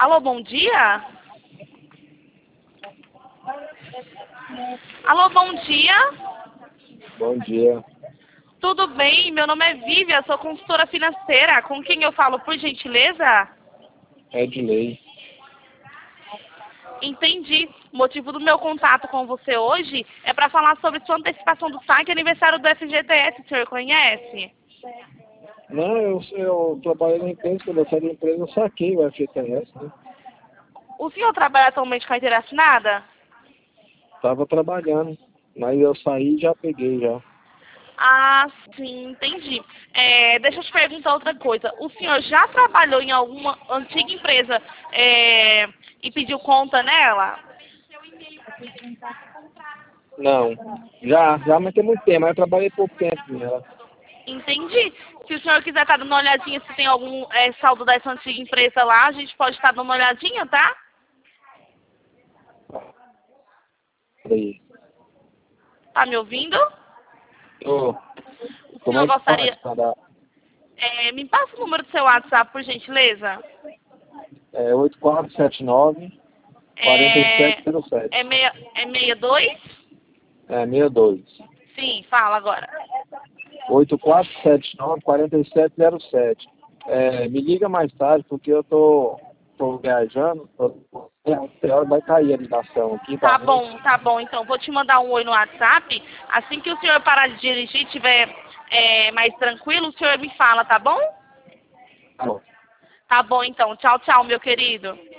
Alô, bom dia? Alô, bom dia? Bom dia. Tudo bem? Meu nome é Vivian, sou consultora financeira. Com quem eu falo, por gentileza? Edley. Entendi. O motivo do meu contato com você hoje é para falar sobre sua antecipação do saque aniversário do FGTS. O senhor conhece? Não, eu trabalhei na empresa, quando eu saí da empresa eu saquei o FGTS, né? O senhor trabalha atualmente com carteira assinada? Tava trabalhando, mas eu saí e já peguei já. Ah, sim, entendi. Deixa eu te perguntar outra coisa. O senhor já trabalhou em alguma antiga empresa e pediu conta nela? Não, já, mas tem muito tempo, mas eu trabalhei pouco tempo nela. Entendi. Se o senhor quiser estar dando uma olhadinha se tem algum saldo dessa antiga empresa lá, a gente pode estar dando uma olhadinha, tá? Aí. Tá me ouvindo? Ô, O como senhor é que gostaria... faz pra dar? me passa o número do seu WhatsApp, por gentileza. É 8479 É, 4707. é 62? É 62. Sim, fala agora. 8479 4707. Me liga mais tarde, porque eu tô viajando, a hora vai cair a ligação aqui, tá ruim. Tá bom, então vou te mandar um oi no WhatsApp. Assim que o senhor parar de dirigir e estiver mais tranquilo, o senhor me fala, tá bom? Tá bom. Tá bom, então. Tchau, tchau, meu querido.